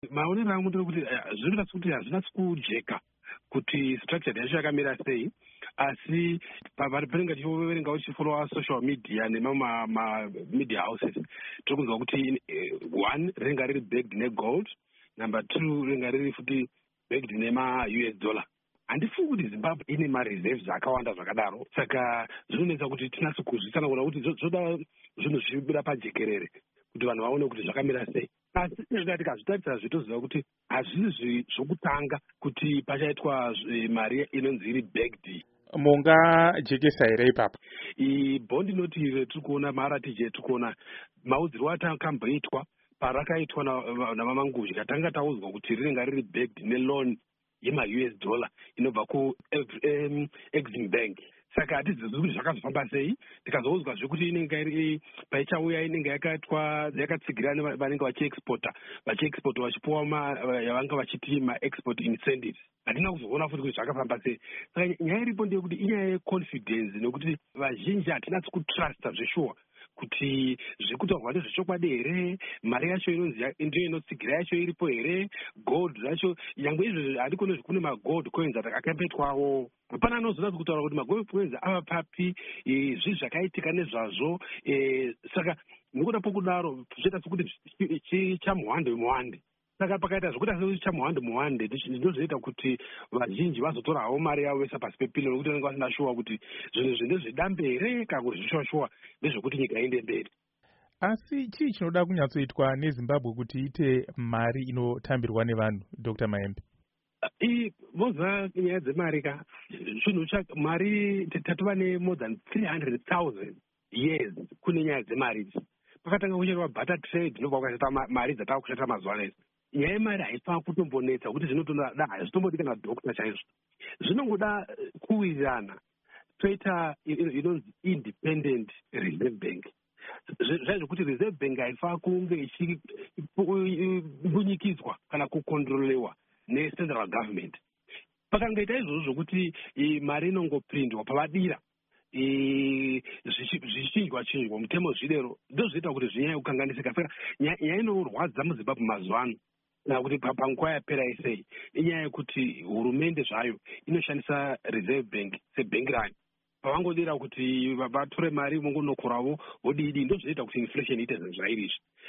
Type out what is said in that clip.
maonero angu ndekuti zvinonatsa kuti hazvinatsi kujeka kuti structure yacho yakamira sei, asi panenge tichiverenga uchifollowa social media nemamedia houses tiri kunzwa kuti one rinenge riri backed negold, number two rinenge riri futi backed nema-US dollar. Handifungi kuti Zimbabwe ine mareserves akawanda zvakadaro, saka zvinonetsa kuti tinatse kuzvisanangura kuti zvoda zvinhu zvibuda pajekerere kuti vanhu vaone kuti zvakamira sei. Asi tikazvitarisa zvitoziva kuti hazvisi zvokutanga kuti pachaitwa mari inonzi iri backed. Mungajekesa here ipapo? Bhondi noti tiri kuona maratiji tiri kuona maudzirwo atakamboitwa parakaitwa namamanguzha tanga taudzwa kuti rinenge riri backed neloan yema-US dollar inobva ku-Exim Bank. Saka hatizivi kuti zvakazofamba sei. Tikazoudzwa zvekuti inenge iri paichauya inenge yakatsigirana vanenge vachiexporta vachipuwa yavanga vachiti ma-export incentives. Hatina kuzoona futi kuti zvakafamba sei. Saka nyaya iripo ndeyekuti inyaya yeconfidence, nekuti vazhinji hatinatsi kutrusta zveshuwa kuti zvekutaurwa ndezvechokwadi here, mari yacho inonzi ndiyo inotsigira yacho iripo here, gold racho nyangwe izvo handikone zvekune magold coins akamboitwawo. Hapana anozonatsa kutaura kuti magold coins ava papi, zvii zvakaitika nezvazvo. Saka nekuda pokudaro zvoita sekuti chichamuhande. Saka pakaita zvokuti asi chichamuhande ndozvoita kuti vazhinji vazotora havo mari yavo vesa pasi pepilo, nekuti vanenge vasina shuwa kuti zvinhu ndezvedambe here kana kuti zvishuwa ndezvekuti nyika iende mberi. Asi chii chinoda kunyatsoitwa neZimbabwe kuti ite mari inotambirwa nevanhu, Dr. Maembe? Moza nyaya dzemari ka zvinhu mari tatova ne-more than 300,000 years kune nyaya dzemari idzi. Pakatanga kuchaitwa barter trade ndobva kwakaita mari dzatava kushata mazuva ano. Nyaya yemari haifana kutombonetsa kuti zvinotoda hazvitombodi kana dhokta chaizvo. Zvinongoda kuwirirana toita inonzi independent reserve bank. Zvaizvo kuti reserve bank haifana kunge ichimbunyikidzwa kana kukontrolewa necentral government. Pakangoita izvozvo zvokuti mari inongoprindwa pavadira zvichinjwa mutemo zvidero, ndozvoita kuti zvinyanya kukanganisika. Saka nyaya inorwadza muZimbabwe mazuva ano kana kuti panguva yapera isei inyaya yekuti hurumende zvayo inoshandisa reserve bank sebhengi rayo. Pavangodira kuti vatore mari vongonokoravo vodidi, ndozvoita kuti inflation iite zvairi izvi.